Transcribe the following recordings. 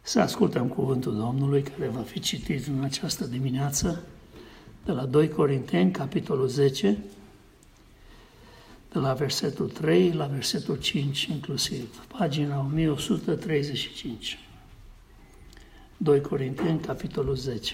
Să ascultăm cuvântul Domnului care va fi citit în această dimineață de la 2 Corinteni, capitolul 10, de la versetul 3 la versetul 5 inclusiv, pagina 1135. 2 Corinteni, capitolul 10.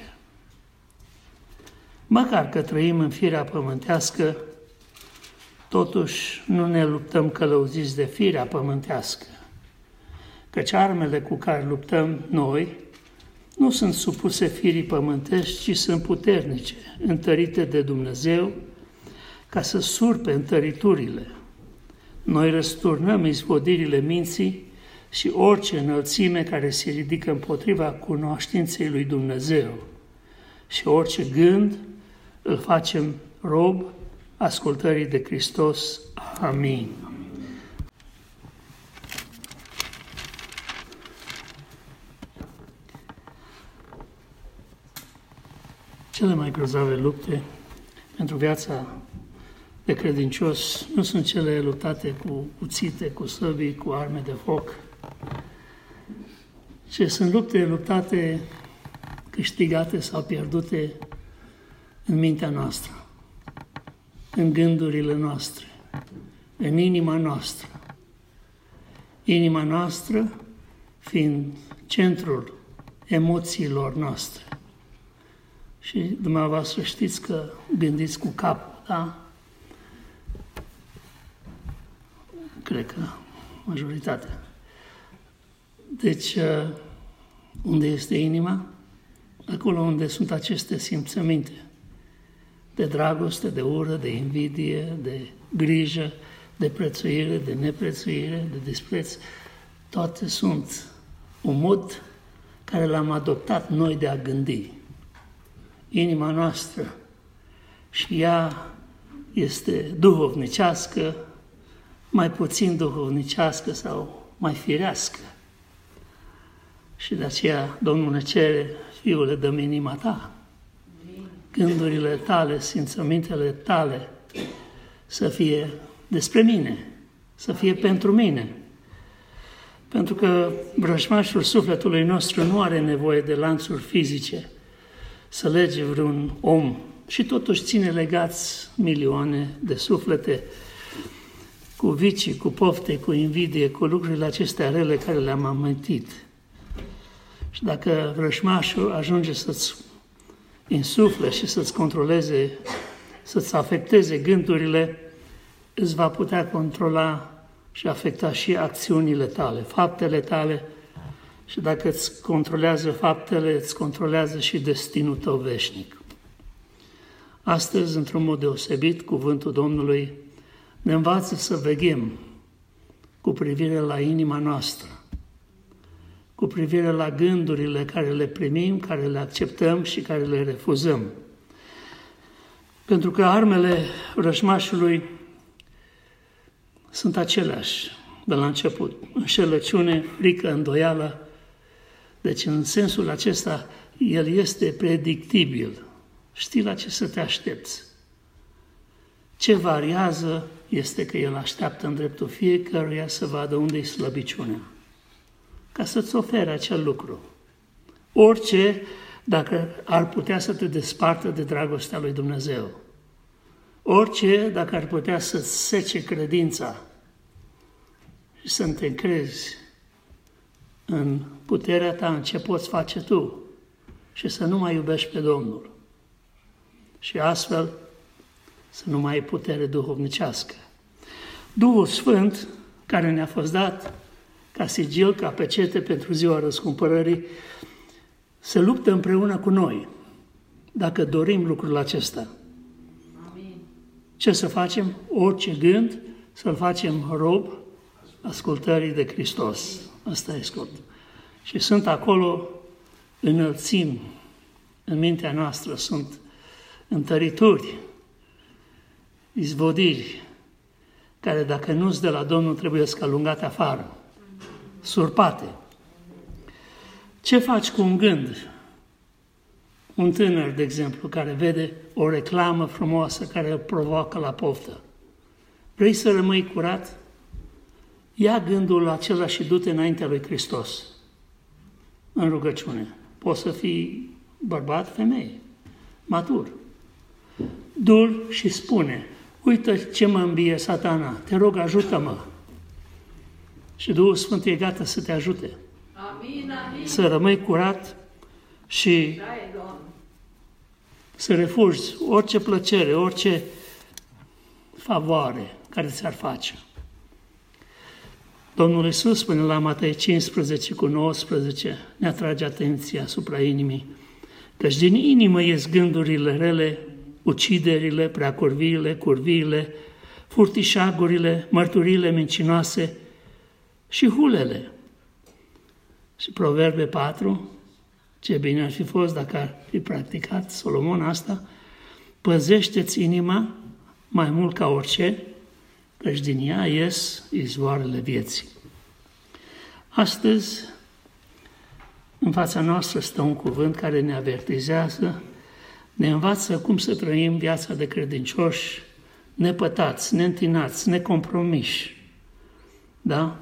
Măcar că trăim în firea pământească, totuși nu ne luptăm călăuziți de firea pământească, căci armele cu care luptăm noi nu sunt supuse firii pământești, ci sunt puternice, întărite de Dumnezeu, ca să surpe întăriturile. Noi răsturnăm izvodirile minții și orice înălțime care se ridică împotriva cunoștinței lui Dumnezeu și orice gând îl facem rob ascultării de Hristos. Amin. Cele mai grozave lupte pentru viața de credincios nu sunt cele luptate cu cuțite, cu săbii, cu arme de foc, ci sunt luptate câștigate sau pierdute în mintea noastră, în gândurile noastre, în inima noastră. Inima noastră fiind centrul emoțiilor noastre. Și dumneavoastră știți că gândiți cu capul, da? Cred că majoritatea. Deci, unde este inima? Acolo unde sunt aceste simțăminte de dragoste, de ură, de invidie, de grijă, de prețuire, de neprețuire, de dispreț. Toate sunt un mod care l-am adoptat noi de a gândi. Inima noastră și ea este duhovnicească, mai puțin duhovnicească sau mai firească. Și de aceea Domnul ne cere, Fiule, dă-mi inima ta, gândurile tale, simțămintele tale să fie despre mine, să fie pentru mine. Pentru că vrăjmașul sufletului nostru nu are nevoie de lanțuri fizice să lege vreun om și totuși ține legați milioane de suflete cu vicii, cu pofte, cu invidie, cu lucrurile acestea rele care le-am amintit. Și dacă vrăjmașul ajunge să-ți insufle și să-ți controleze, să-ți afecteze gândurile, îți va putea controla și afecta și acțiunile tale, faptele tale. Și dacă îți controlează faptele, îți controlează și destinul tău veșnic. Astăzi, într-un mod deosebit, cuvântul Domnului ne învață să veghem cu privire la inima noastră, cu privire la gândurile care le primim, care le acceptăm și care le refuzăm. Pentru că armele vrăjmașului sunt aceleași de la început. Înșelăciune, frică, îndoială. Deci, în sensul acesta, el este predictibil. Știi la ce să te aștepți. Ce variază este că el așteaptă în dreptul fiecăruia să vadă unde e slăbiciunea, ca să-ți ofere acel lucru. Orice, dacă ar putea să te despartă de dragostea lui Dumnezeu. Orice, dacă ar putea să-ți sece credința și să te încrezi în puterea ta, în ce poți face tu și să nu mai iubești pe Domnul. Și astfel să nu mai ai putere duhovnicească. Duhul Sfânt, care ne-a fost dat ca sigil, ca pecete pentru ziua răscumpărării, se luptă împreună cu noi, dacă dorim lucrul acesta. Amin. Ce să facem? Orice gând să-l facem rob ascultării de Hristos. Asta e scurt. Și sunt acolo înălțimi în mintea noastră, sunt întărituri, izvodiri, care dacă nu-s de la Domnul trebuie să alungate afară, surpate. Ce faci cu un gând? Un tânăr, de exemplu, care vede o reclamă frumoasă care îl provoacă la poftă. Vrei să rămâi curat? Ia gândul acela și du-te înaintea lui Hristos. în rugăciune. Poți să fii bărbat, femeie, matur. Du-l și spune, uite ce mă îmbie Satana, te rog, ajută-mă. Și Duhul Sfânt e gata să te ajute. Amin, amin. Să rămâi curat și să refugi orice plăcere, orice favoare care ți-ar face. Domnul Iisus, până la Matei 15:19, ne atrage atenția asupra inimii, căci din inimă ies gândurile rele, uciderile, preacurviile, curviile, furtișagurile, mărturile mincinoase și hulele. Și Proverbe 4, ce bine ar fi fost dacă ar fi practicat Solomon asta, păzește-ți inima mai mult ca orice, căci din ea ies izvoarele vieții. Astăzi, în fața noastră stă un cuvânt care ne avertizează, ne învață cum să trăim viața de credincioși, nepătați, neîntinați, necompromiși. Da?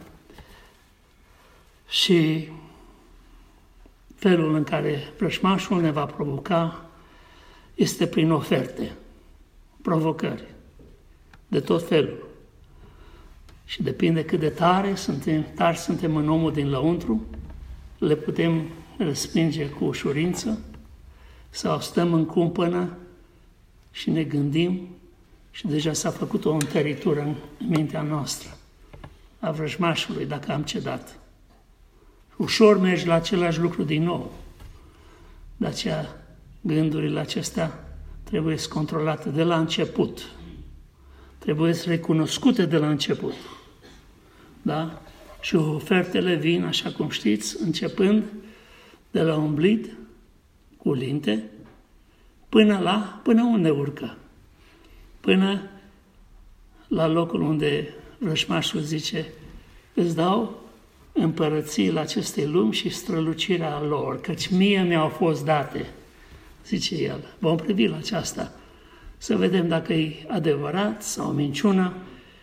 Și felul în care vrăjmașul ne va provoca este prin oferte, provocări, de tot felul. Și depinde cât de tari suntem în omul din lăuntru, le putem respinge cu ușurință sau stăm în cumpănă și ne gândim și deja s-a făcut o întăritură în mintea noastră a vrăjmașului dacă am cedat. Ușor mergi la același lucru din nou. De aceea, gândurile acestea trebuie să controlate de la început. Trebuie să recunoscute de la început. Da? Și ofertele vin, așa cum știți, începând de la un blid cu linte până unde urcă. Până la locul unde vrăjmașul zice, îți dau împărățiile acestei lumi și strălucirea lor, căci mie mi-au fost date, zice el. Vom privi la aceasta, să vedem dacă e adevărat sau o minciună,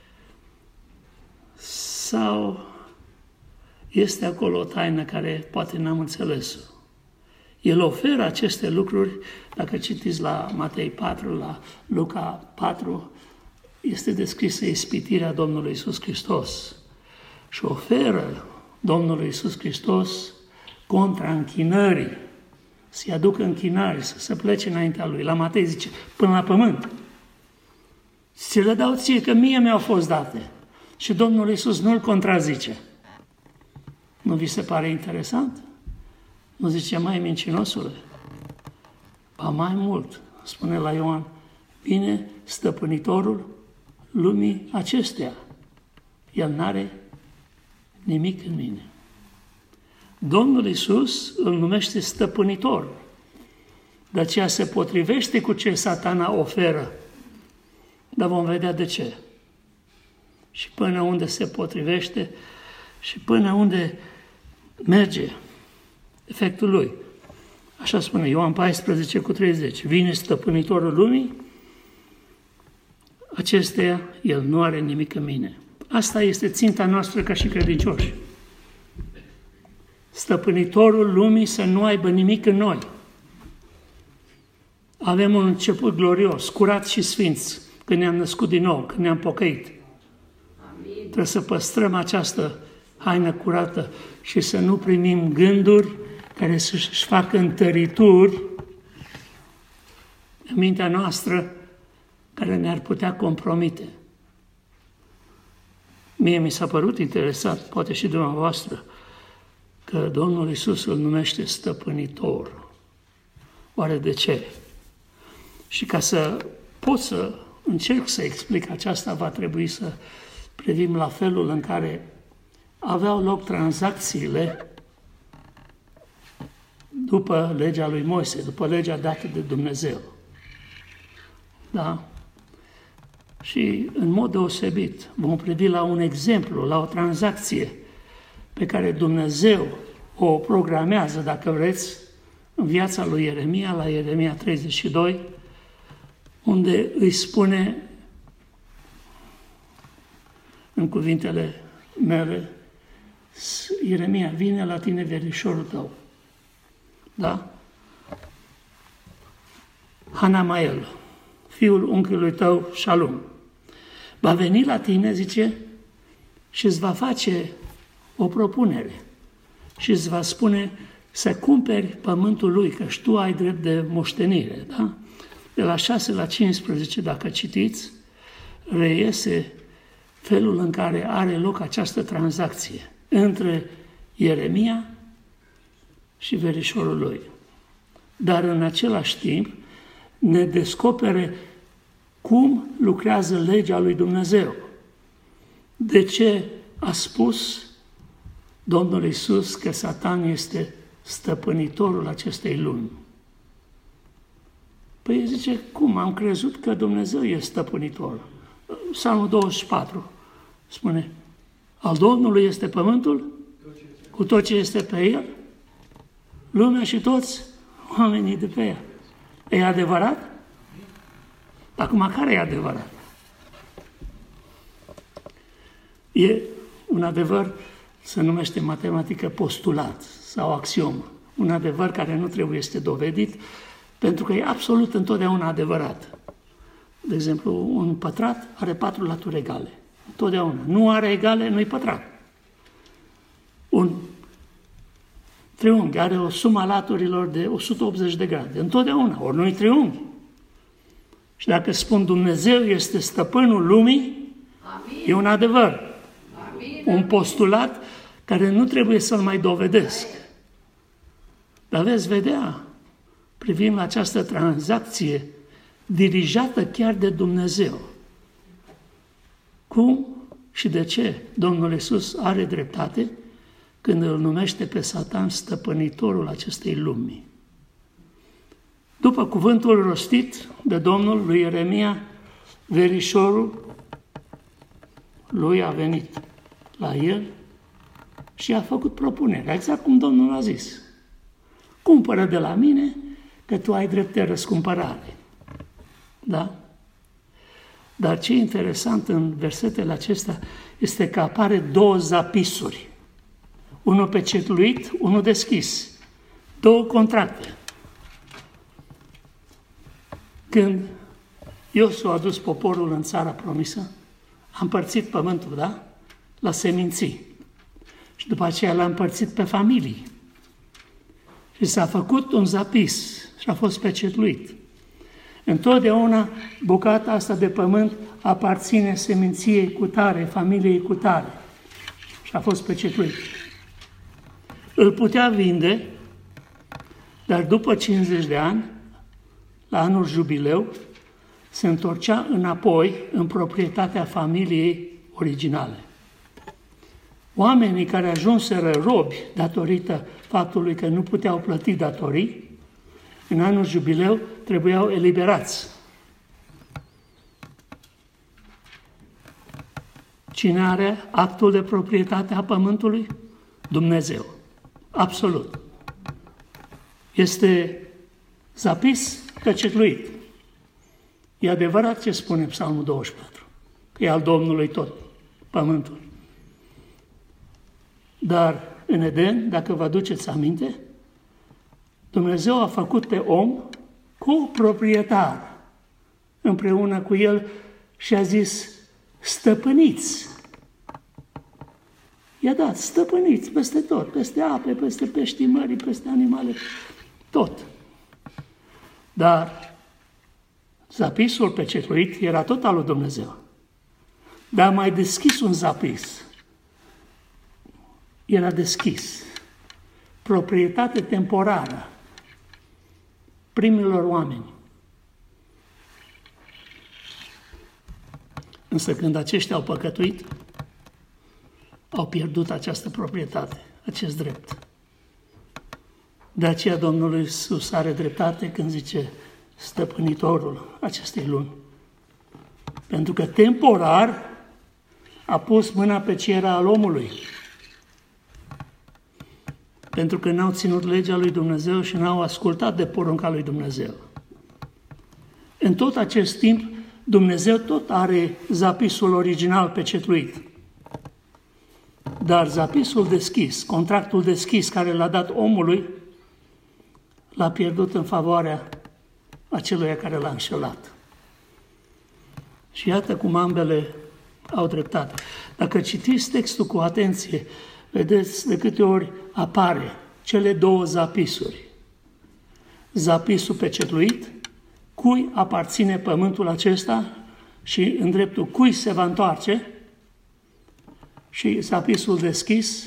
sau este acolo o taină care poate n-am înțeles-o. El oferă aceste lucruri, dacă citiți la Matei 4, la Luca 4, este descrisă ispitirea Domnului Iisus Hristos și oferă Domnului Iisus Hristos contra închinării, să-i aducă închinare, să se plece înaintea Lui. La Matei zice, până la pământ. Ți le dau ție, că mie mi-au fost date. Și Domnul Iisus nu-l contrazice. Nu vi se pare interesant? Nu zice, mai mincinosule? Ba mai mult, spune la Ioan, vine stăpânitorul lumii acesteia. El n-are nimic în mine. Domnul Iisus îl numește stăpânitor. De aceea se potrivește cu ce Satana oferă. Dar vom vedea de ce. Și până unde se potrivește și până unde merge efectul lui. Așa spune Ioan 14:30. Vine stăpânitorul lumii, acesteia el nu are nimic în mine. Asta este ținta noastră ca și credincioși. Stăpânitorul lumii să nu aibă nimic în noi. Avem un început glorios, curat și sfinți, când ne-am născut din nou, când ne-am pocăit. Amin. Trebuie să păstrăm această haină curată și să nu primim gânduri care să-și facă întărituri în mintea noastră, care ne-ar putea compromite. Mie mi s-a părut interesant, poate și dumneavoastră, că Domnul Iisus îl numește stăpânitor. Oare de ce? Și ca să pot să încerc să explic aceasta, va trebui să privim la felul în care aveau loc tranzacțiile după legea lui Moise, după legea dată de Dumnezeu. Da? Și în mod deosebit vom privi la un exemplu, la o tranzacție pe care Dumnezeu o programează, dacă vreți, în viața lui Ieremia, la Ieremia 32, unde îi spune în cuvintele mele, Ieremia, vine la tine verișorul tău, Da? Hanamael, fiul unchiului tău, Shalum, va veni la tine, zice, și îți va face o propunere și îți va spune să cumperi pământul lui, că și tu ai drept de moștenire. Da? De la 6 la 15, dacă citiți, reiese felul în care are loc această tranzacție între Ieremia și verișorul lui. Dar în același timp ne descopere cum lucrează legea lui Dumnezeu. De ce a spus Domnul Iisus că Satan este stăpânitorul acestei lumi? Păi zice, cum? Am crezut că Dumnezeu este stăpânitor. Psalmul 24 spune, al Domnului este pământul cu tot ce este pe el, lumea și toți oamenii de pe ea. E adevărat? Acum, care e adevărat? E un adevăr, se numește matematică postulat sau axiomă. Un adevăr care nu trebuie este dovedit, pentru că e absolut întotdeauna adevărat. De exemplu, un pătrat are 4 laturi egale. Întotdeauna. Nu are egale, nu-i pătrat. Un triunghi are o sumă a laturilor de 180 de grade. Întotdeauna. Ori nu-i triunghi. Și dacă spun Dumnezeu este stăpânul lumii, amin, e un adevăr. Amin. Un postulat care nu trebuie să-l mai dovedesc. Dar veți vedea, privim la această tranzacție dirijată chiar de Dumnezeu. Cum și de ce Domnul Iisus are dreptate când îl numește pe Satan stăpânitorul acestei lumi? După cuvântul rostit de Domnul lui Ieremia, verișorul lui a venit la el și a făcut propunerea, exact cum Domnul a zis. Cumpără de la mine, că tu ai drept de răscumpărare. Da? Dar ce e interesant în versetele acestea este că apare 2 zapisuri. Unul pecetluit, unul deschis. 2 contracte. Când Iosua a dus poporul în țara promisă, a împărțit pământul, da? La seminții. Și după aceea l-a împărțit pe familii. Și s-a făcut un zapis și a fost pecetluit. Întotdeauna bucata asta de pământ aparține seminției cu tare, familiei cu tare. Și a fost pecetluit. Îl putea vinde, dar după 50 de ani, la anul jubileu, se întorcea înapoi în proprietatea familiei originale. Oamenii care ajunseră robi datorită faptului că nu puteau plăti datorii, în anul jubileu trebuiau eliberați. Cine are actul de proprietate a pământului? Dumnezeu. Absolut. Este zapis, pecetluit. E adevărat ce spune Psalmul 24, că e al Domnului tot pământul. Dar în Eden, dacă vă aduceți aminte, Dumnezeu a făcut pe om coproprietar împreună cu el și a zis, stăpâniți. I-a dat, stăpâniți peste tot, peste ape, peste peștii mării, peste animale, tot. Dar zapisul pecetluit era tot al lui Dumnezeu. Dar a mai deschis un zapis. Era deschis. Proprietate temporară primilor oameni. Însă când aceștia au păcătuit, au pierdut această proprietate, acest drept. De aceea Domnul Iisus are dreptate când zice stăpânitorul acestei lumi. Pentru că temporar a pus mâna pe cera al omului. Pentru că n-au ținut legea lui Dumnezeu și n-au ascultat de porunca lui Dumnezeu. În tot acest timp, Dumnezeu tot are zapisul original pecetluit. Dar zapisul deschis, contractul deschis care l-a dat omului, l-a pierdut în favoarea acelui care l-a înșelat. Și iată cum ambele au dreptate. Dacă citiți textul cu atenție, vedeți de câte ori apare cele două zapisuri. Zapisul pecetluit, cui aparține pământul acesta și în dreptul cui se va întoarce, și zapisul deschis,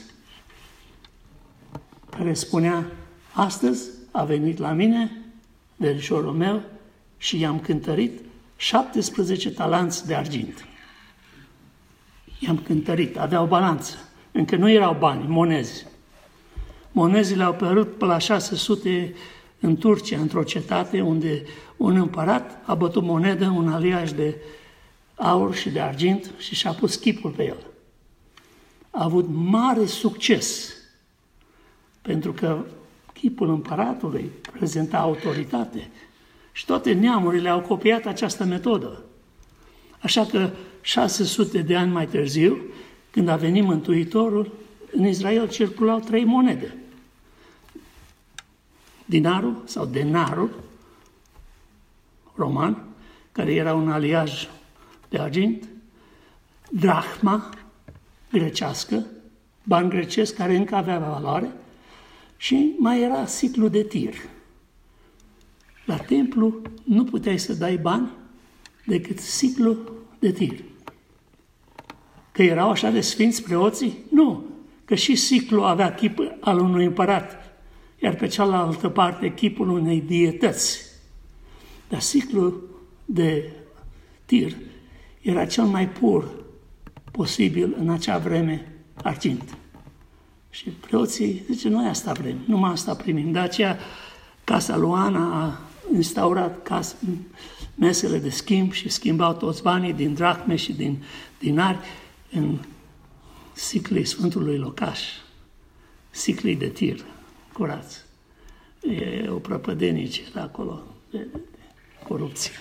care spunea: astăzi a venit la mine verișorul meu și i-am cântărit 17 talanți de argint. I-am cântărit, avea o balanță. Încă nu erau bani, monezi. Monezile au apărut pe la 600 în Turcia, într-o cetate unde un împărat a bătut monedă, un aliaj de aur și de argint și și-a pus chipul pe el. A avut mare succes, pentru că chipul împăratului prezenta autoritate și toate neamurile au copiat această metodă. Așa că 600 de ani mai târziu, când a venit Mântuitorul, în Israel circulau 3 monede. Dinarul sau denarul roman, care era un aliaj de argint, drachma grecească, bani grecesc care încă avea valoare, și mai era siclu de tir. La templu nu puteai să dai bani decât siclu de tir. Că erau așa de sfinți preoții? Nu, că și siclu avea chip al unui împărat, iar pe cealaltă parte chipul unei dietăți. Dar siclul de tir era cel mai pur posibil în acea vreme argint. Și preoții zice: noi asta vrem, numai asta primim. De aceea Casa lui Ana a instaurat mesele de schimb și schimbau toți banii din drachme și din dinari în siclii Sfântului Locaș, siclii de tir curați. E o prăpădenice de acolo, de corupție.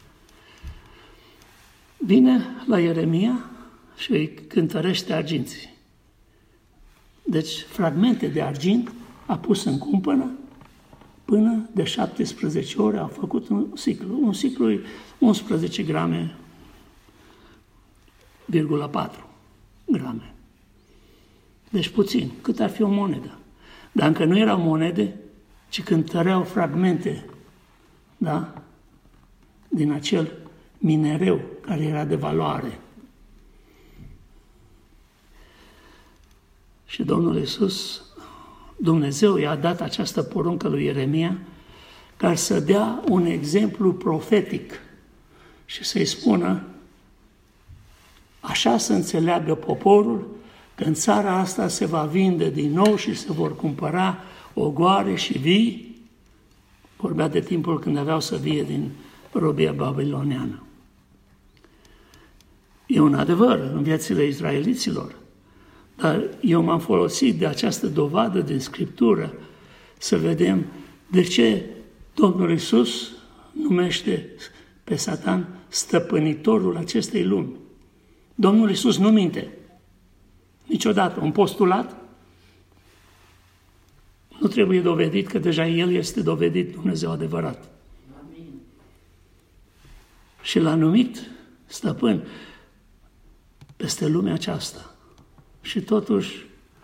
Vine la Ieremia și îi cântărește arginții. Deci fragmente de argint a pus în cumpănă, până de 17 ore a făcut un siclu. Un siclu e 11 grame, 4 grame. Deci puțin, cât ar fi o monedă. Dar încă nu erau monede, ci cântăreau fragmente, da? Din acel minereu care era de valoare. Și Domnul Iisus, Dumnezeu i-a dat această poruncă lui Ieremia ca să dea un exemplu profetic și să-i spună: așa să înțeleagă poporul că în țara asta se va vinde din nou și se vor cumpăra ogoare și vii. Vorbea de timpul când aveau să vie din robia babiloniană. E un adevăr în viețile izraeliților, dar eu m-am folosit de această dovadă din Scriptură să vedem de ce Domnul Iisus numește pe Satan stăpânitorul acestei lumi. Domnul Iisus nu minte. Niciodată. Un postulat nu trebuie dovedit, că deja El este dovedit Dumnezeu adevărat. Amin. Și l-a numit stăpân peste lumea aceasta. Și totuși,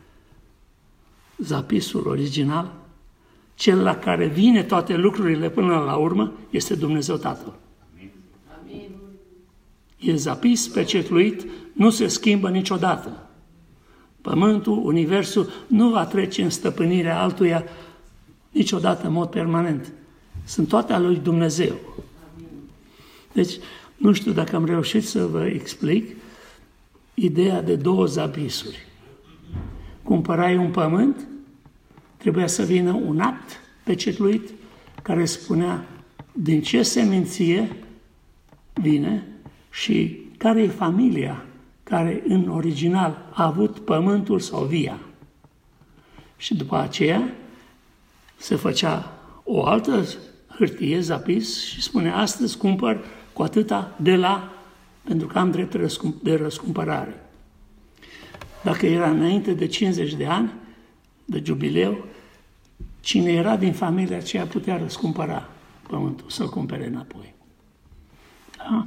zapisul original, cel la care vine toate lucrurile până la urmă, este Dumnezeu Tatăl. Amin. E zapis, pecetluit, nu se schimbă niciodată. Pământul, universul, nu va trece în stăpânirea altuia niciodată în mod permanent. Sunt toate ale lui Dumnezeu. Deci, nu știu dacă am reușit să vă explic ideea de 2 zapisuri. Cumpărai un pământ, trebuia să vină un act pecetluit care spunea din ce seminție vine și care e familia care în original a avut pământul sau via. Și după aceea se făcea o altă hârtie, zapis, și spunea: astăzi cumpăr cu atâta de la, pentru că am drept de răscumpărare. Dacă era înainte de 50 de ani de jubileu, Cine era din familia aceea putea răscumpăra pământul, să-l cumpere înapoi. Da?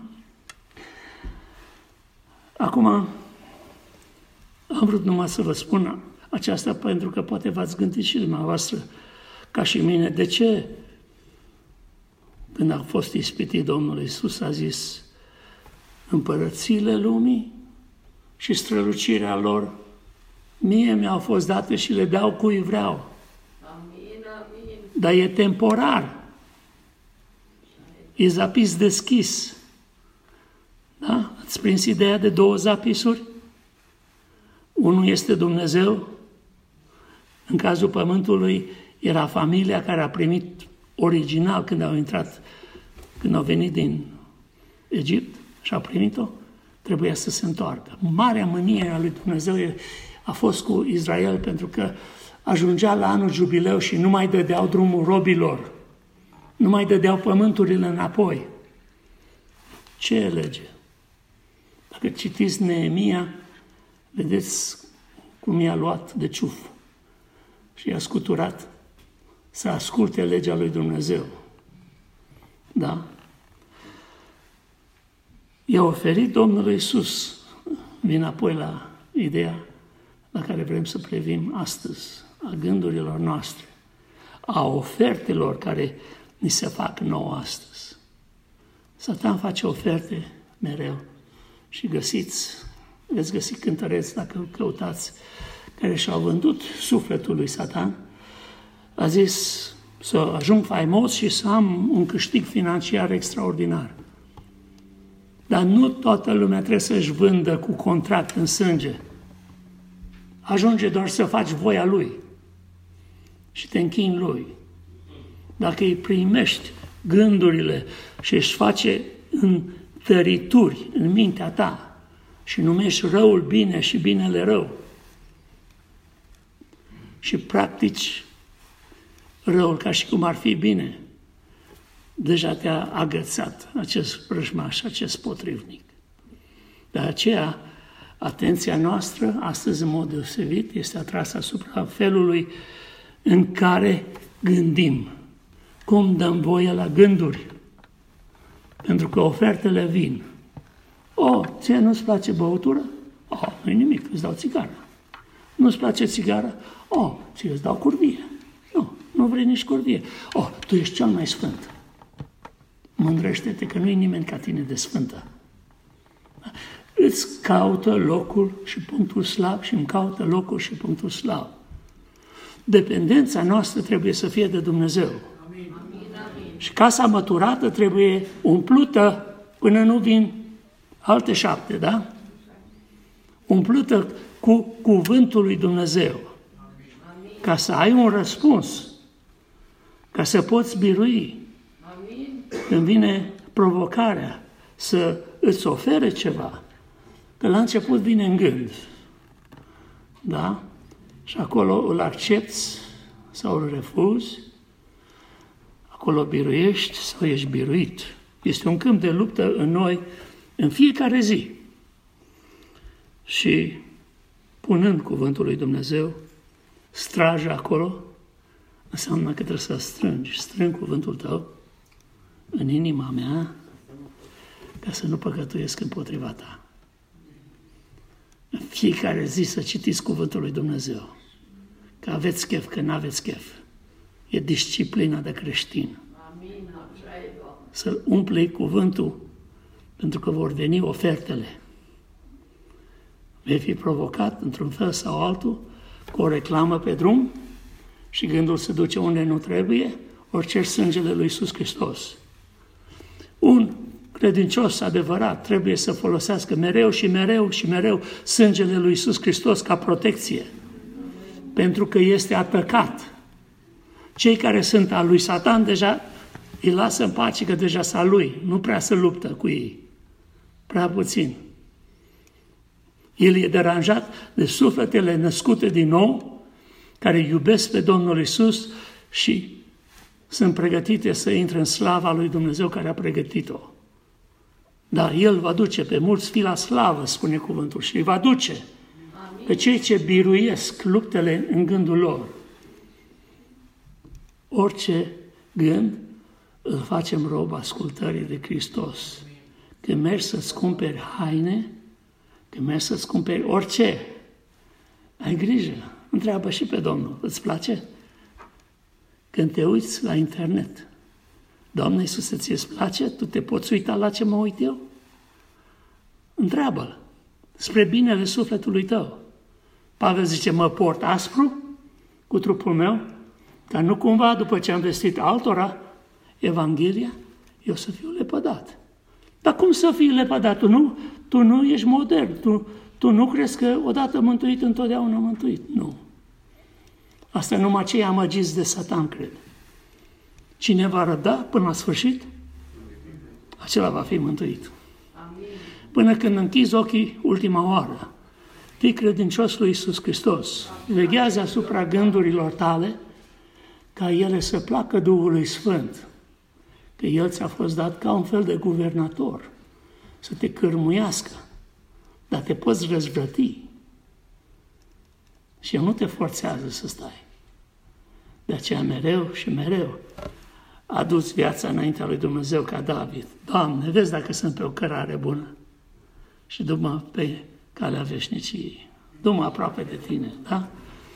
Acum, am vrut numai să vă spun aceasta pentru că poate v-ați gândit și dumneavoastră, ca și mine, de ce când a fost ispitit Domnul Iisus a zis împărățiile lumii și strălucirea lor mie mi-au fost date și le dau cui vreau. Amin, amin. Dar e temporar. E zapis deschis. Da? Ați prins ideea de 2 zapisuri? Unul este Dumnezeu. În cazul pământului era familia care a primit original când au venit din Egipt și au primit-o, trebuia să se întoarcă. Marea mânie a lui Dumnezeu a fost cu Israel pentru că ajungea la anul jubileu și nu mai dădeau drumul robilor, nu mai dădeau pământurile înapoi. Ce e lege? Dacă citiți Neemia, vedeți cum i-a luat de ciuf și i-a scuturat să asculte legea lui Dumnezeu. Da? I-a oferit Domnul Iisus, vin apoi la ideea la care vrem să privim astăzi, a gândurilor noastre, a ofertelor care ni se fac nouă astăzi. Satan face oferte mereu și veți găsi cântăreți dacă îl căutați, care și-au vândut sufletul lui Satan. A zis să ajung faimos și să am un câștig financiar extraordinar. Dar nu toată lumea trebuie să-și vândă cu contract în sânge. Ajunge doar să faci voia lui și te închini lui. Dacă îi primești gândurile și își face întărituri în mintea ta și numești răul bine și binele rău și practici răul ca și cum ar fi bine, deja te-a agățat acest vrăjmaș, acest potrivnic. De aceea, atenția noastră, astăzi în mod deosebit, este atrasă asupra felului în care gândim, cum dăm voie la gânduri, pentru că ofertele vin. Ție nu-ți place băutură? Nu-i nimic, îți dau țigară. Nu-ți place țigară? Ție îți dau curvie. Nu vrei nici curvie. Tu ești cel mai sfânt. Mândrește-te că nu e nimeni ca tine de sfântă. Îți caută locul și punctul slab și îmi caută locul și punctul slab. Dependența noastră trebuie să fie de Dumnezeu. Amin. Și casa măturată trebuie umplută până nu vin alte 7, da? Umplută cu cuvântul lui Dumnezeu. Ca să ai un răspuns, ca să poți birui. Când vine provocarea să îți ofere ceva, că la început vine în gând, da? Și acolo îl accepti sau îl refuzi, acolo biruiești sau ești biruit. Este un câmp de luptă în noi în fiecare zi. Și punând cuvântul lui Dumnezeu, straja acolo, înseamnă că trebuie să strâng cuvântul tău în inima mea ca să nu păcătuiesc împotriva ta. În fiecare zi să citiți cuvântul lui Dumnezeu. Că aveți chef, că n-aveți chef. E disciplina de creștin. Să umple cuvântul pentru că vor veni ofertele. Vei fi provocat într-un fel sau altul cu o reclamă pe drum și gândul se duce unde nu trebuie, ori ceri sângele lui Iisus Hristos. Un credincios adevărat trebuie să folosească mereu și mereu și mereu sângele lui Iisus Hristos ca protecție, pentru că este atacat. Cei care sunt al lui Satan deja îi lasă în pace că deja s-a lui, nu prea se luptă cu ei, prea puțin. El e deranjat de sufletele născute din nou, care iubesc pe Domnul Iisus și sunt pregătite să intre în slava lui Dumnezeu care a pregătit-o. Dar El va duce pe mulți fii la slavă, spune cuvântul, și îi va duce pe cei ce biruiesc luptele în gândul lor. Orice gând îl facem rob ascultării de Hristos. Când mergi să-ți cumperi haine, când mergi să-ți cumperi orice, ai grijă, întreabă și pe Domnul, îți place? Când te uiți la internet, Doamne Iisuse, ți-ți place? Tu te poți uita la ce mă uit eu? Întreabă-l, spre binele sufletului tău. Pavel zice, mă port aspru cu trupul meu, ca nu cumva, după ce am vestit altora Evanghelia, eu să fiu lepădat. Dar cum să fii lepădat? Tu nu ești modern, tu nu crezi că odată mântuit, întotdeauna mântuit. Nu. Asta numai cei amăgiți de Satan cred. Cine va răbda până la sfârșit, acela va fi mântuit. Până când închizi ochii ultima oară, fii credincios lui Iisus Hristos. Veghează asupra gândurilor tale, ca ele să placă Duhului Sfânt, că El ți-a fost dat ca un fel de guvernator, să te cârmuiască, dar te poți răzvrăti. Și El nu te forțează să stai. De aceea mereu și mereu adu-ți viața înaintea lui Dumnezeu ca David. Doamne, vezi dacă sunt pe o cărare bună și du-mă pe calea veșniciei. Du-mă aproape de tine, da?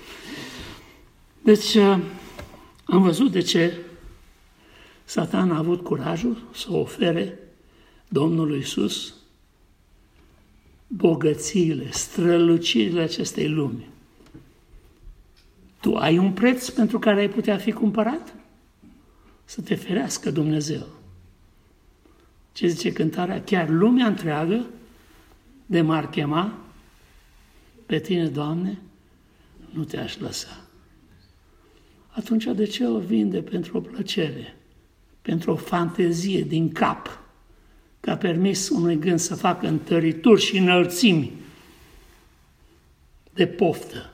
Deci, am văzut de ce Satan a avut curajul să ofere Domnului Iisus bogățiile, strălucirile acestei lumi. Tu ai un preț pentru care ai putea fi cumpărat? Să te ferească Dumnezeu. Ce zice cântarea? Chiar lumea întreagă de m-ar chema, pe tine, Doamne, nu te-aș lăsa. Atunci de ce o vinde pentru o plăcere, pentru o fantezie din cap, că a permis unui gând să facă întărituri și înălțimi de poftă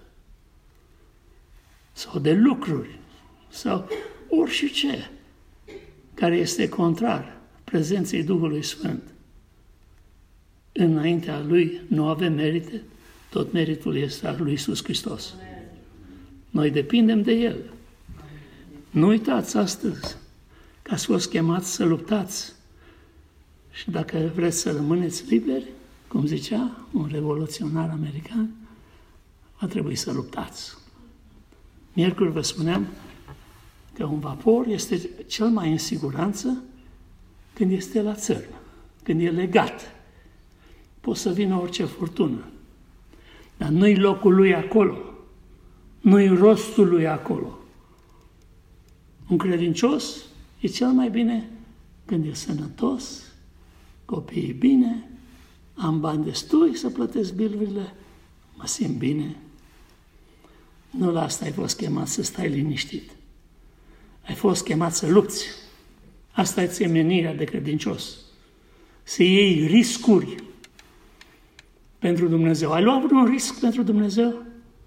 sau de lucruri sau orice care este contrar prezenței Duhului Sfânt. Înaintea Lui nu avem merite, tot meritul este al lui Iisus Hristos. Noi depindem de El. Nu uitați astăzi că ați fost chemați să luptați și dacă vreți să rămâneți liberi, cum zicea un revoluționar american, va trebui să luptați. Miercuri vă spuneam că un vapor este cel mai în siguranță când este la țărm, când e legat. Poate să vină orice furtună, dar nu-i locul lui acolo, nu-i rostul lui acolo. Un credincios e cel mai bine când e sănătos, copiii bine, am bani destui să plătesc bilurile, mă simt bine. Nu la asta ai fost chemat să stai liniștit. Ai fost chemat să lupți. Asta e menirea de credincios. Să iei riscuri pentru Dumnezeu. Ai luat un risc pentru Dumnezeu?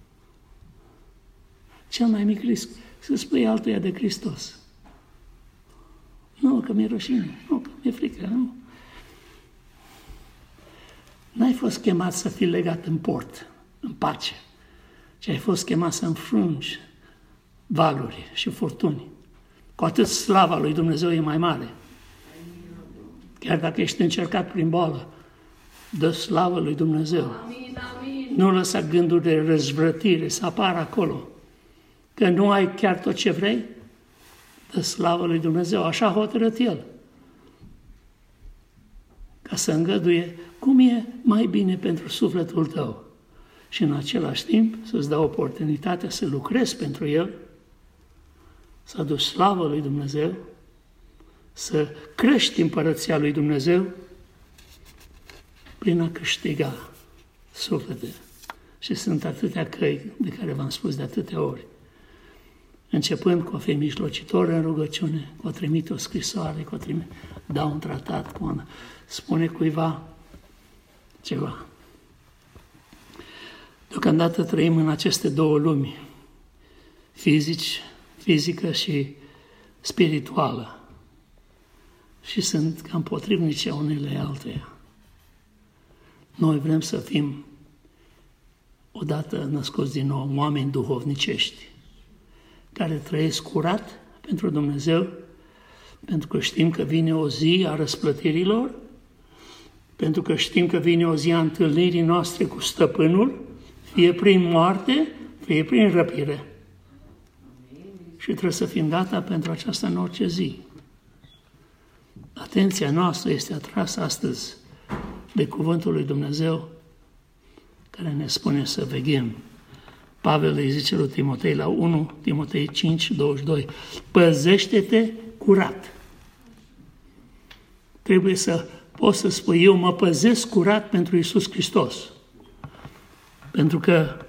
Cel mai mic risc, să spui altuia de Hristos. Nu, că mi-e rușine, nu, că mi-e frică, nu. N-ai fost chemat să fii legat în port, în pace, ci ai fost chemat să înfrungi valuri și furtuni. Cu atât slava lui Dumnezeu e mai mare. Chiar dacă ești încercat prin boală, dă slavă lui Dumnezeu. Amin, amin. Nu lăsa gânduri de răzvrătire să apară acolo. Că nu ai chiar tot ce vrei, dă slavă lui Dumnezeu. Așa a hotărât El. Ca să îngăduie cum e mai bine pentru sufletul tău. Și în același timp să-ți dea oportunitatea să lucrezi pentru El, să aduci slavă lui Dumnezeu, să crești împărăția lui Dumnezeu prin a câștiga suflete. Și sunt atâtea căi de care v-am spus de atâtea ori. Începând cu a fi mijlocitor în rugăciune, cu a trimite o scrisoare, cu a da un tratat, cu a spune cuiva ceva. Deocamdată trăim în aceste două lumi, fizică și spirituală, și sunt cam potrivnice unele alteia. Noi vrem să fim odată născuți din nou oameni duhovnicești, care trăiesc curat pentru Dumnezeu, pentru că știm că vine o zi a răsplătirilor, pentru că știm că vine o zi a întâlnirii noastre cu Stăpânul, fie prin moarte, fie prin răpire. Și trebuie să fim gata pentru aceasta în orice zi. Atenția noastră este atrasă astăzi de cuvântul lui Dumnezeu care ne spune să veghem. Pavel îi zice lui Timotei la 1 Timotei 5:22, păzește-te curat. Trebuie să poți să spui, eu mă păzesc curat pentru Iisus Hristos. Pentru că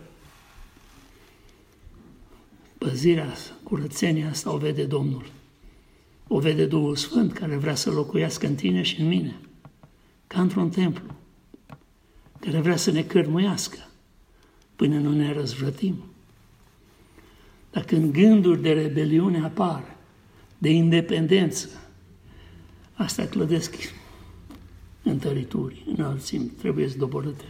păzirea, curățenia asta o vede Domnul. O vede Duhul Sfânt care vrea să locuiască în tine și în mine, ca într-un templu, care vrea să ne cârmuiască până nu ne răzvrătim. Dar când gânduri de rebeliune apar, de independență, astea clădesc întărituri, înălțimi, trebuie doborâte.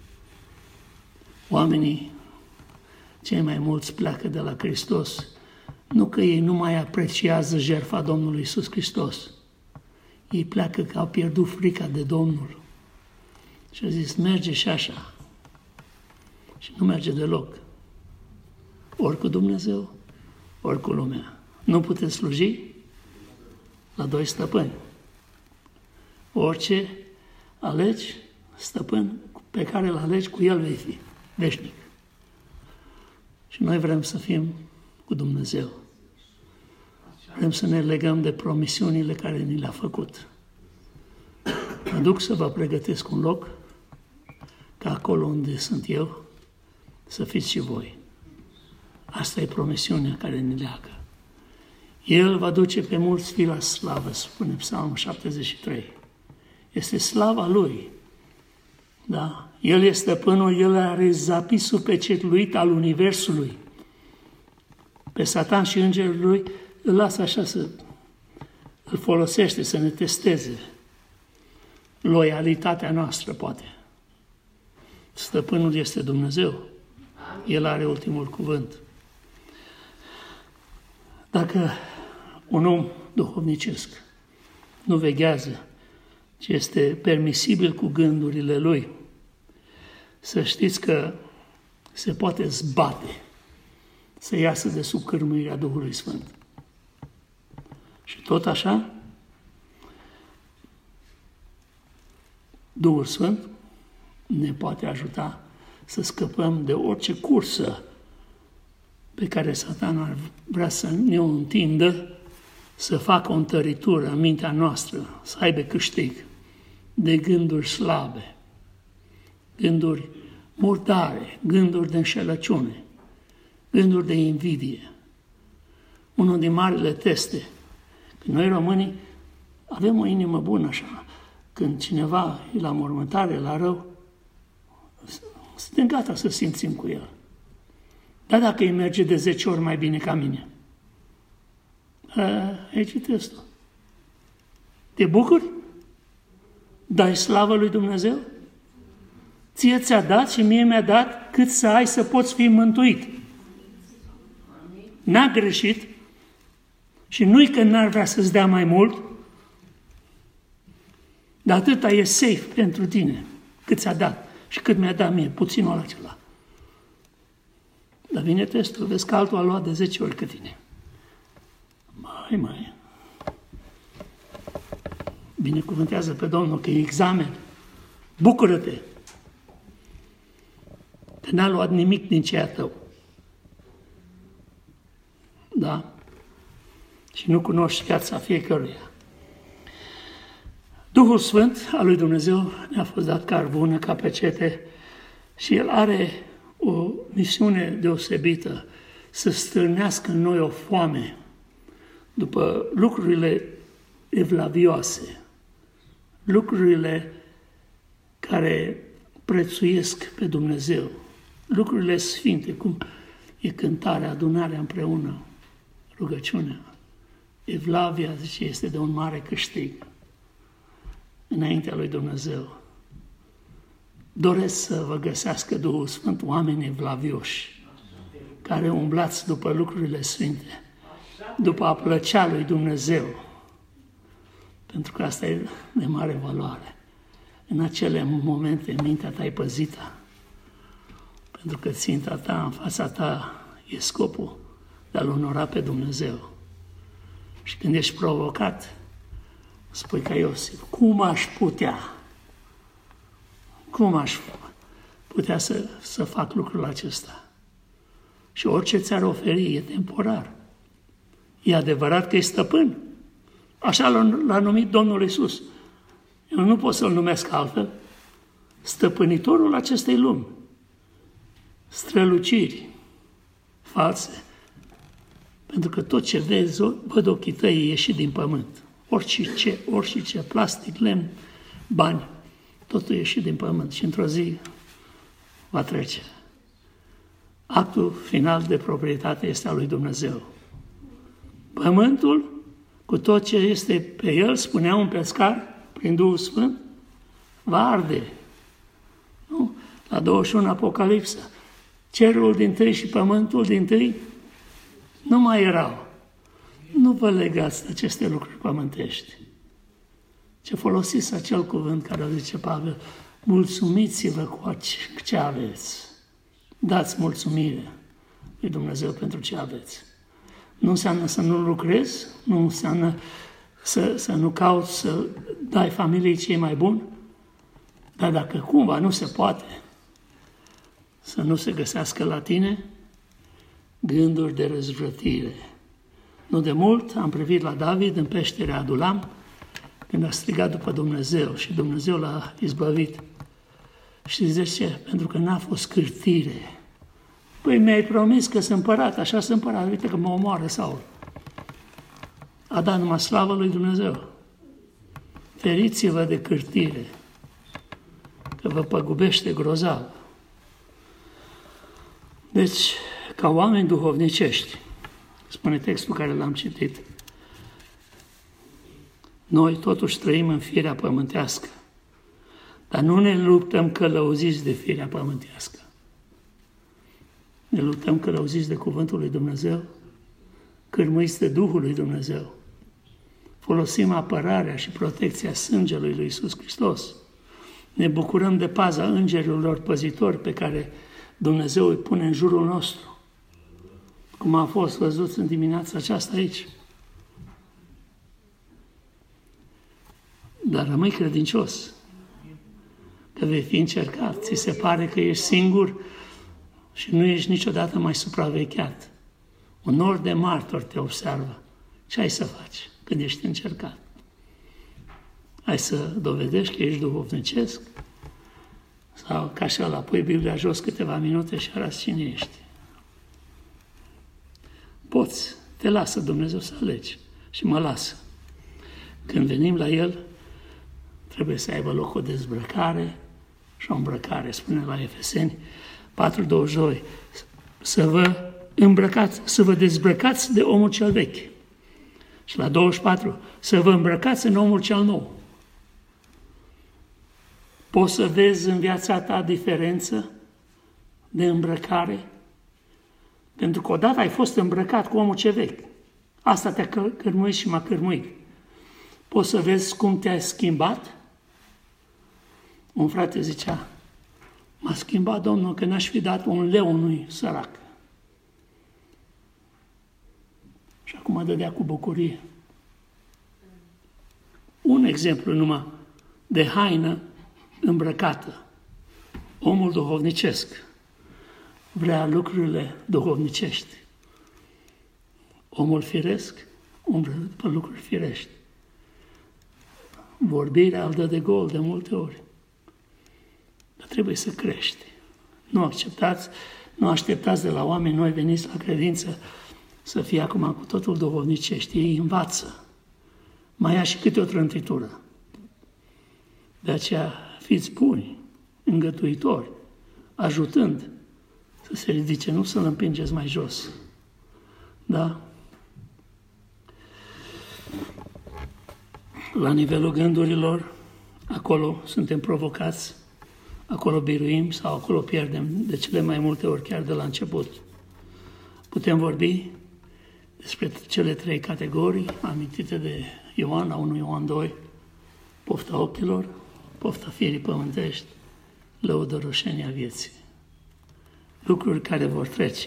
Oamenii cei mai mulți pleacă de la Hristos, nu că ei nu mai apreciază jertfa Domnului Iisus Hristos. Ei pleacă că au pierdut frica de Domnul. Și a zis, merge și așa. Și nu merge deloc. Ori cu Dumnezeu, ori cu lumea. Nu puteți sluji la doi stăpâni. Orice alegi, stăpân pe care îl alegi, cu el vei fi veșnic. Și noi vrem să fim cu Dumnezeu. Vrem să ne legăm de promisiunile care ni le-a făcut. Mă duc să vă pregătesc un loc, ca acolo unde sunt eu, să fiți și voi. Asta e promisiunea care ne leagă. El va duce pe mulți fii la slavă, spune Psalmul 73. Este slava Lui. Da? El este stăpânul, El are zapisul pecetluit al Universului. Pe Satan și îngerul lui îl lasă așa îl folosește să ne testeze loialitatea noastră, poate. Stăpânul este Dumnezeu. El are ultimul cuvânt. Dacă un om duhovnicesc nu veghează ce este permisibil cu gândurile lui, să știți că se poate zbate să iasă de sub cârmuirea Duhului Sfânt. Și tot așa, Duhul Sfânt ne poate ajuta să scăpăm de orice cursă pe care Satan ar vrea să ne o întindă, să facă o întăritură în mintea noastră, să aibă câștig de gânduri slabe, gânduri murdare, gânduri de înșelăciune, gânduri de invidie. Unul din marile teste, că noi românii avem o inimă bună așa, când cineva e la mormântare, la rău, suntem gata să simțim cu el. Dar dacă îi merge de 10 ori mai bine ca mine, aici e testul. Te bucuri? Dai slavă lui Dumnezeu? Ție ți-a dat și mie mi-a dat cât să ai să poți fi mântuit. N-a greșit și nu-i că n-ar vrea să-ți dea mai mult, dar atâta e safe pentru tine, cât ți-a dat și cât mi-a dat mie, puținul acela. Dar vine testul, vezi că altul a luat de 10 ori cât tine. Mai. Binecuvântează pe Domnul că e examen. Bucură-te că n-a luat nimic din ceea tău. Da? Și nu cunoști viața fiecăruia. Duhul Sfânt al lui Dumnezeu ne-a fost dat carbună ca pecete și El are o misiune deosebită să stârnească în noi o foame după lucrurile evlavioase, lucrurile care prețuiesc pe Dumnezeu, lucrurile sfinte, cum e cântarea, adunarea împreună, rugăciunea. Evlavia, zice, este de un mare câștig înaintea lui Dumnezeu. Doresc să vă găsească Duhul Sfânt oameni evlavioși, care umblați după lucrurile sfinte, după a plăcea lui Dumnezeu, pentru că asta e de mare valoare. În acele momente mintea ta e păzită, pentru că ținta ta, în fața ta, e scopul de a-L onora pe Dumnezeu. Și când ești provocat, spui ca Iosif, cum aș putea să fac lucrul acesta? Și orice ți-ar oferi e temporar. E adevărat că e stăpân. Așa l-a numit Domnul Iisus. Eu nu pot să-L numesc altfel. Stăpânitorul acestei lumi. Străluciri false. Pentru că tot ce vezi, văd ochii tăi, e ieșit din pământ. Orice, plastic, lemn, bani, totul e ieșit din pământ și într-o zi va trece. Actul final de proprietate este al lui Dumnezeu. Pământul, cu tot ce este pe el, spunea un pescar, prin Duhul Sfânt, va arde. Nu? La 21 Apocalipsă. Cerul dintâi și pământul dintâi nu mai erau. Nu vă legați de aceste lucruri pământești. Ce folosiți acel cuvânt care zice Pavel, mulțumiți-vă cu ce aveți. Dați mulțumire lui Dumnezeu pentru ce aveți. Nu înseamnă să nu lucrezi, nu înseamnă să nu cauți să dai familiei cei mai buni, dar dacă cumva nu se poate, să nu se găsească la tine gânduri de răzvrătire. Nu de mult am privit la David în peșterea Adulam, când a strigat după Dumnezeu și Dumnezeu l-a izbăvit. Și zice ce? Pentru că n-a fost cârtire. Păi mi-ai promis că sunt împărat, așa sunt împărat, uite că mă omoară Saul. A dat numai slavă lui Dumnezeu. Feriți-vă de cârtire, că vă păgubește grozav. Deci, ca oameni duhovnicești, spune textul care l-am citit, noi totuși trăim în firea pământească, dar nu ne luptăm călăuziți de firea pământească. Ne luptăm călăuziți de cuvântul lui Dumnezeu, cârmuiți de Duhul lui Dumnezeu. Folosim apărarea și protecția sângelui lui Iisus Hristos. Ne bucurăm de paza îngerilor păzitori pe care Dumnezeu îi pune în jurul nostru, cum a fost văzut în dimineața aceasta aici. Dar rămâi credincios, că vei fi încercat. Ți se pare că ești singur și nu ești niciodată mai supravegheat. Un nor de martori te observă. Ce ai să faci când ești încercat? Ai să dovedești că ești duhovnicesc? Sau ca și ăla, pui Biblia jos câteva minute și arăți cine ești. Poți, te lasă Dumnezeu să alegi și mă lasă. Când venim la El, trebuie să aibă loc o dezbrăcare și o îmbrăcare. Spune la Efeseni 4:22, să vă dezbrăcați de omul cel vechi. Și la 24, să vă îmbrăcați în omul cel nou. Poți să vezi în viața ta diferență de îmbrăcare? Pentru că odată ai fost îmbrăcat cu omul ce vechi. Asta te-a cărmuit și m-a cărmuit. Poți să vezi cum te-ai schimbat? Un frate zicea, m-a schimbat Domnul că n-aș fi dat un leu unui sărac. Și acum dădea cu bucurie. Un exemplu numai de haină îmbrăcată. Omul duhovnicesc vrea lucrurile duhovnicești. Omul firesc umblă după lucruri firești. Vorbirea îl dă de gol de multe ori. Dar trebuie să crești. Nu așteptați de la oameni noi veniți la credință să fie acum cu totul duhovnicești. Ei învață. Mai ia și câte o trântitură. De aceea fiți buni, îngătuitori, ajutând să se ridice, nu să-l împingeți mai jos. Da? La nivelul gândurilor, acolo suntem provocați, acolo biruim sau acolo pierdem, de cele mai multe ori chiar de la început. Putem vorbi despre cele 3 categorii amintite de Ioan, la 1 Ioan 2, pofta ochilor, pofta firii pământești, lăudăroșenia vieții. Lucruri care vor trece.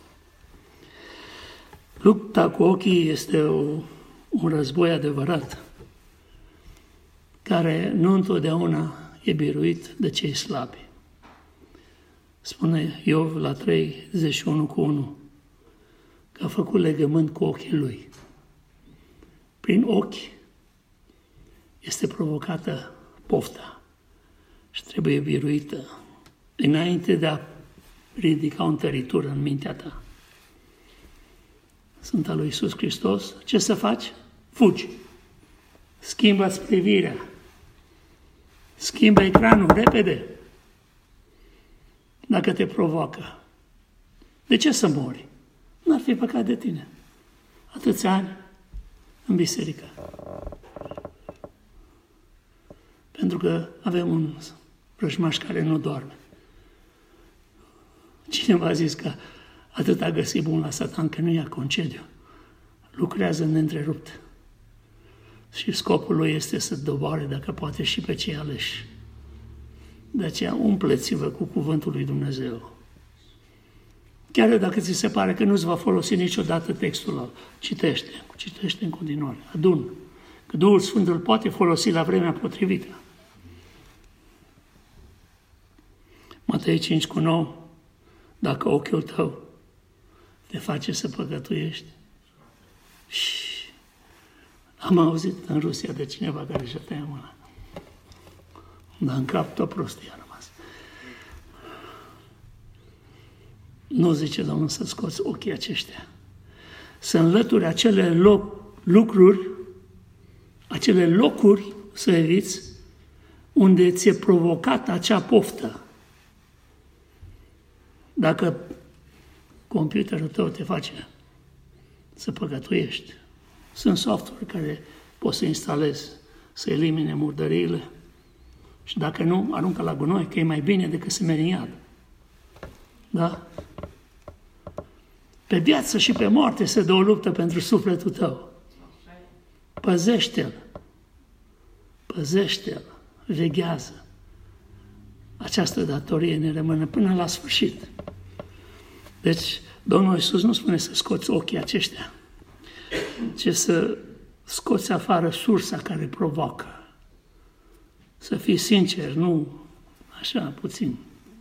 Lupta cu ochii este un război adevărat, care nu întotdeauna e biruit de cei slabi. Spune Iov la 31:1 că a făcut legământ cu ochii lui. Prin ochi este provocată pofta și trebuie biruită înainte de a ridica o întăritură în mintea ta. Sunt al lui Iisus Hristos. Ce să faci? Fugi. Schimbă-ți privirea. Schimbă ecranul, repede. Dacă te provoacă. De ce să mori? N-ar fi păcat de tine. Atâția ani în biserică. Pentru că avem un vrăjmaș care nu doarme. Cineva a zis că atât a găsit bun la Satan că nu ia concediu. Lucrează neîntrerupt. Și scopul lui este să doboare, dacă poate, și pe cei aleși. De aceea umpleți-vă cu cuvântul lui Dumnezeu. Chiar dacă ți se pare că nu-ți va folosi niciodată textul ăla, citește în continuare, adun. Că Duhul Sfânt îl poate folosi la vremea potrivită. Matei 5:9, dacă ochiul tău te face să păcătuiești. Și am auzit în Rusia de cineva care și-a tăiat mâna. Dar în cap tot prostie a rămas. Nu zice Domnul să scoți ochii aceștia. Să înlături acele lucruri, acele locuri, să eviți, unde ți-e provocată acea poftă. Dacă computerul tău te face să păcătuiești, sunt software care poți să instalezi, să elimine murdăriile și dacă nu, aruncă la gunoi, că e mai bine decât să mergi în iad. Da? Pe viață și pe moarte se dă o luptă pentru sufletul tău. Păzește-l. Păzește-l. Veghează. Această datorie ne rămâne până la sfârșit. Deci, Domnul Iisus nu spune să scoți ochii aceștia, ci să scoți afară sursa care provoacă. Să fii sincer, nu așa puțin.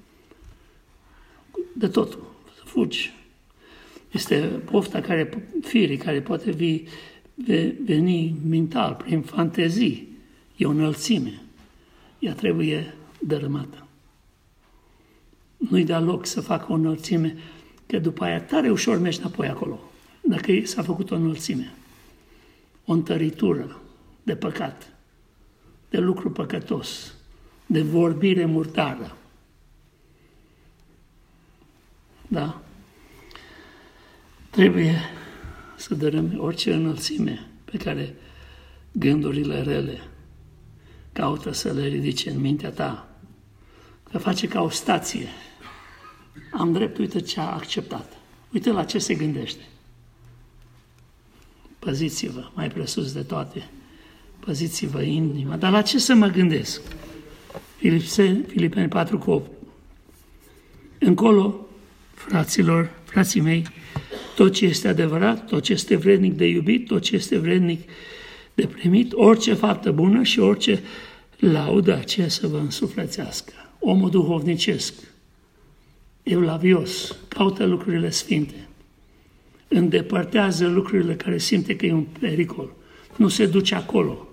De totul, să fugi. Este pofta firii care poate veni mental, prin fantezii. E o înălțime. Ea trebuie dărâmată. Nu-i da loc să facă o înălțime, că după aia tare ușor mergi înapoi acolo. Dacă s-a făcut o înălțime, o întăritură de păcat, de lucru păcătos, de vorbire murdară. Da? Trebuie să dărâmi orice înălțime pe care gândurile rele caută să le ridice în mintea ta. Că face ca o stație. Am drept, uite ce a acceptat. Uite la ce se gândește. Păziți-vă, mai presus de toate. Păziți-vă inima. Dar la ce să mă gândesc? Filipeni 4:8. Încolo, frații mei, tot ce este adevărat, tot ce este vrednic de iubit, tot ce este vrednic de primit, orice faptă bună și orice laudă, aceea să vă însuflețească. Omul duhovnicesc, evlavios, caută lucrurile sfinte, îndepărtează lucrurile care simte că e un pericol, nu se duce acolo.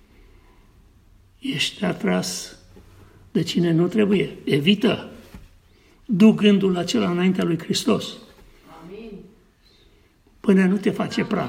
Ești atras de cine nu trebuie, evită, du gândul acela înaintea lui Hristos. Amin. Până nu te face praf.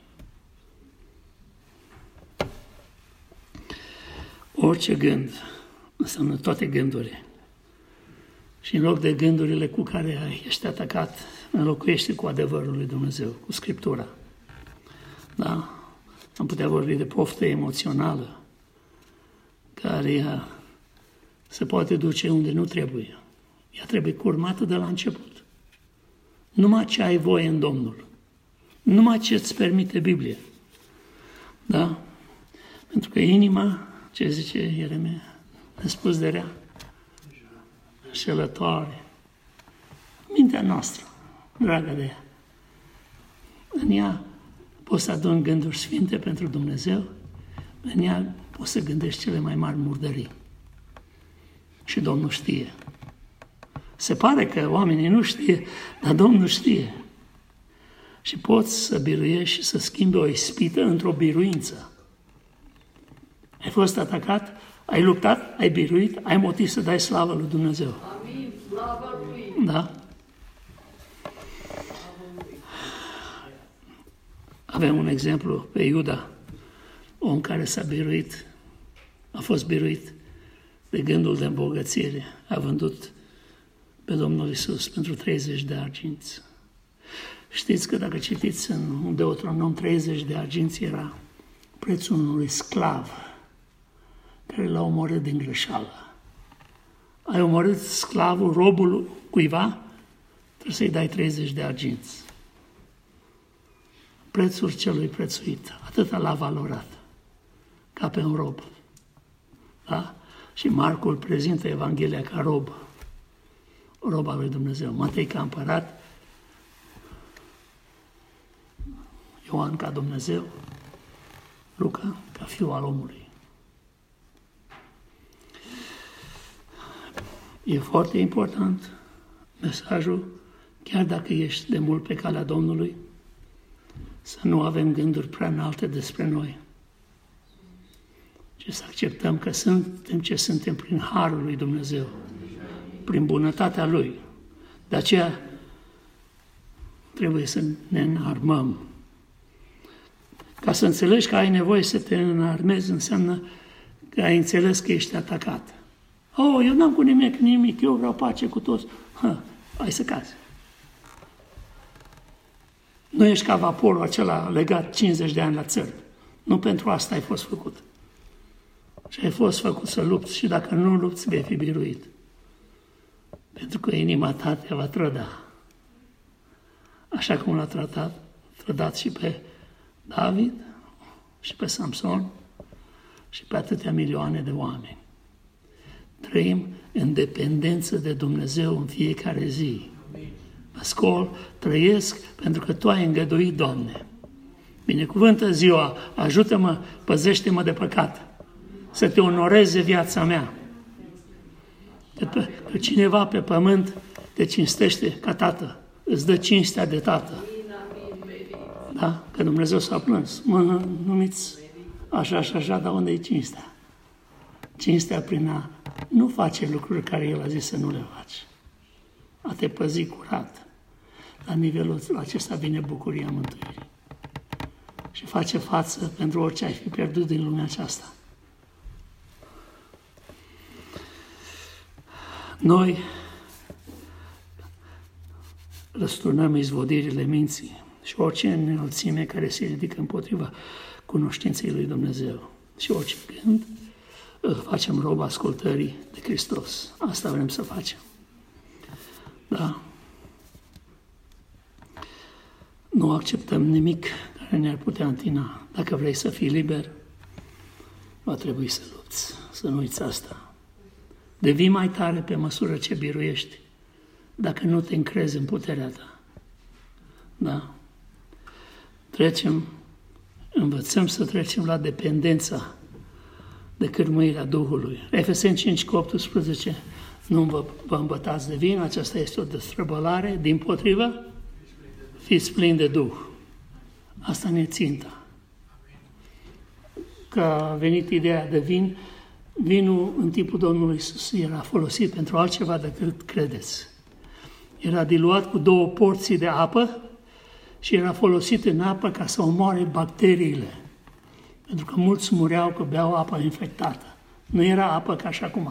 Orice gând înseamnă toate gândurile. Și în loc de gândurile cu care ești atacat, înlocuiește cu adevărul lui Dumnezeu, cu Scriptura. Da? Am putea vorbi de poftă emoțională, care se poate duce unde nu trebuie. Ea trebuie curmată de la început. Numai ce ai voie în Domnul. Numai ce îți permite Biblia. Da? Pentru că inima, ce zice Ieremia, nespus de rea, înșelătoare. Mintea noastră, dragă de ea. În ea poți să aduni gânduri sfinte pentru Dumnezeu, în ea poți să gândești cele mai mari murdării. Și Domnul știe. Se pare că oamenii nu știe, dar Domnul știe. Și poți să biruiești și să schimbi o ispită într-o biruință. Ai fost atacat, ai luptat, ai biruit, ai motiv să dai slavă lui Dumnezeu. Amin. Slavă lui. Da? Avem un exemplu pe Iuda, om care s-a biruit, a fost biruit de gândul de îmbogățire. A vândut pe Domnul Iisus pentru 30 de arginți. Știți că dacă citiți în Deuteronom, 30 de arginți era prețul unui sclav care l-a omorât din greșeală. Ai omorât sclavul, robul cuiva, trebuie să-i dai 30 de arginți. Prețul celui prețuit, atâta l-a valorat, ca pe un rob. Da? Și Marcul prezintă Evanghelia ca rob al lui Dumnezeu. Matei ca împărat, Ioan ca Dumnezeu, Luca ca fiul al omului. E foarte important mesajul, chiar dacă ești de mult pe calea Domnului, să nu avem gânduri prea înalte despre noi, ci să acceptăm că suntem ce suntem prin harul lui Dumnezeu, prin bunătatea Lui. De aceea trebuie să ne înarmăm. Ca să înțelegi că ai nevoie să te înarmezi, înseamnă că ai înțeles că ești atacat. Eu n-am cu nimic, eu vreau pace cu toți. Hai să cazi. Nu ești ca vaporul acela legat 50 de ani la țări. Nu pentru asta ai fost făcut. Și ai fost făcut să lupți și dacă nu lupți, vei fi biruit. Pentru că inima ta te va trăda. Așa cum l-a trădat și pe David, și pe Samson, și pe atâtea milioane de oameni. Trăim în dependență de Dumnezeu în fiecare zi. Ascult, trăiesc pentru că Tu ai îngăduit, Doamne. Binecuvântă ziua, ajută-mă, păzește-mă de păcat, să Te onoreze viața mea. Că cineva pe pământ te cinstește ca tată, îți dă cinstea de tată. Da? Că Dumnezeu s-a plâns. Mă numiți așa și așa, dar unde e cinstea? Cinstea prin a nu face lucruri care El a zis să nu le faci. A te păzi curat. La nivelul acesta vine bucuria mântuirii. Și face față pentru orice ai fi pierdut din lumea aceasta. Noi răsturnăm izvodirile minții și orice înălțime care se ridică împotriva cunoștinței lui Dumnezeu. Și orice gând îl facem rob ascultării de Hristos. Asta vrem să facem. Da? Nu acceptăm nimic care ne-ar putea întina. Dacă vrei să fii liber, va trebui să lupți. Să nu uiți asta. Devii mai tare pe măsură ce biruiești, dacă nu te încrezi în puterea ta. Da? Învățăm să trecem la dependența de cârmuirea Duhului. Efeseni 5:18, nu vă îmbătați de vin, aceasta este o destrăbălare, dimpotrivă, fiți plini de Duh. Asta ne ținta. Că a venit ideea de vin, vinul în timpul Domnului Iisus era folosit pentru altceva decât credeți. Era diluat cu 2 porții de apă și era folosit în apă ca să omoare bacteriile. Pentru că mulți mureau că beau apă infectată. Nu era apă ca și acum.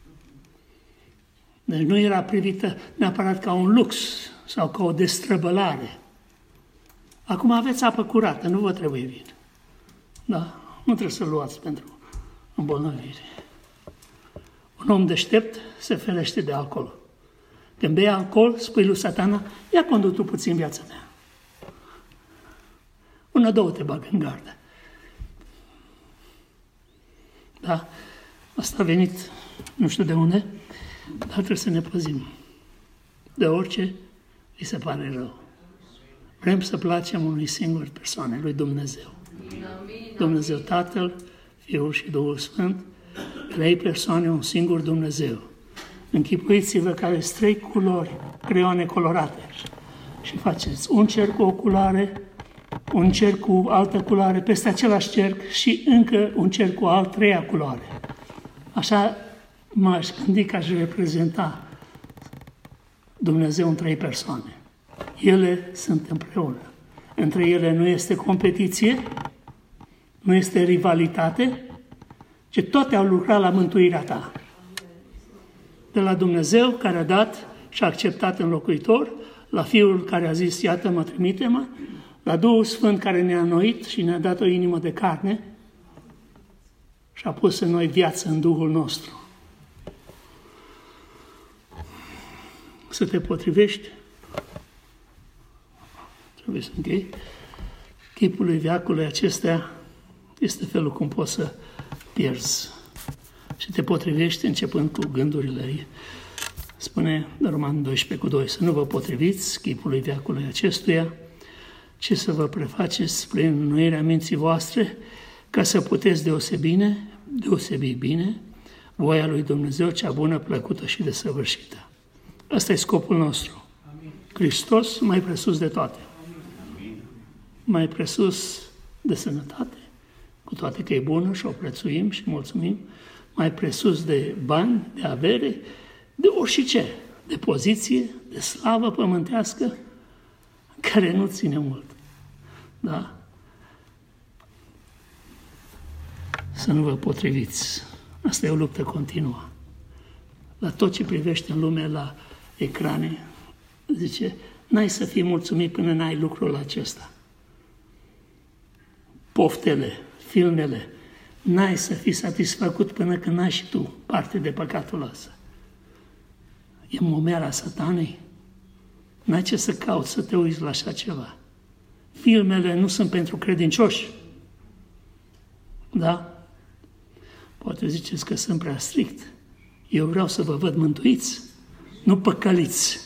Deci nu era privită neapărat ca un lux sau ca o destrăbălare. Acum aveți apă curată, nu vă trebuie vin. Da, nu trebuie să luați pentru îmbolnăvire. Un om deștept se ferește de alcool. Când bei alcool, spui lui Satana, ia conduc tu puțin viața mea. până 2 te bagă în gardă. Da? Asta a venit, nu știu de unde, dar trebuie să ne păzim de orice îi se pare rău. Vrem să placem unui singur persoane, lui Dumnezeu. Dumnezeu Tatăl, Fiul și Duhul Sfânt, 3 persoane, un singur Dumnezeu. Închipuiți-vă că aveți 3 culori, creioane colorate și faceți un cerc cu o culoare, un cerc cu altă culoare, peste același cerc și încă un cerc cu al 3-a culoare. Așa m-aș gândi că aș reprezenta Dumnezeu în 3 persoane. Ele sunt împreună. Între ele nu este competiție, nu este rivalitate, ci toate au lucrat la mântuirea ta. De la Dumnezeu care a dat și a acceptat înlocuitor, la Fiul care a zis, iată-mă, trimite-mă, la Duhul Sfânt care ne-a înnoit și ne-a dat o inimă de carne și a pus în noi viață în Duhul nostru. Să te potrivești, trebuie să închei, chipului veacului acestea este felul cum poți să pierzi și te potrivești începând cu gândurile ei. Spune Roman 12:2, să nu vă potriviți chipului veacului acestuia, ci să vă prefaceți prin înnoirea minții voastre ca să puteți deosebi bine voia lui Dumnezeu, cea bună, plăcută și desăvârșită. Asta e scopul nostru. Amin. Hristos mai presus de toate. Amin. Mai presus de sănătate, cu toate că e bună și o prețuim și mulțumim, mai presus de bani, de avere, de orice, de poziție, de slavă pământească, care nu ține mult. Da? Să nu vă potriviți. Asta e o luptă continuă. La tot ce privește în lume, la ecrane, zice, n-ai să fii mulțumit până n-ai lucrul acesta. Poftele, filmele, n-ai să fii satisfăcut până când n-ai și tu parte de păcatul ăsta. E momeala satanei. N-ai ce să cauți să te uiți la așa ceva. Filmele nu sunt pentru credincioși. Da? Poate ziceți că sunt prea strict. Eu vreau să vă văd mântuiți, nu păcăliți.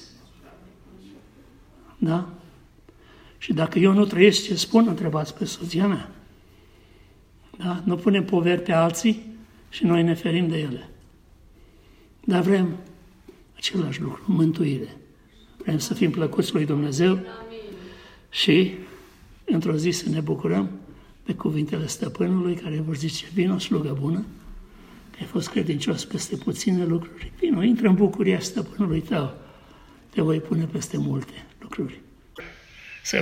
Da? Și dacă eu nu trăiesc ce spun, întrebați pe soția mea. Da? Nu punem poveri pe alții și noi ne ferim de ele. Dar vrem același lucru, mântuire. Vrem să fim plăcuți lui Dumnezeu și într-o zi să ne bucurăm de cuvintele stăpânului care vor zice, vino, slugă bună, că ai fost credincios peste puține lucruri. Vino, intră în bucuria stăpânului tău, te voi pune peste multe lucruri.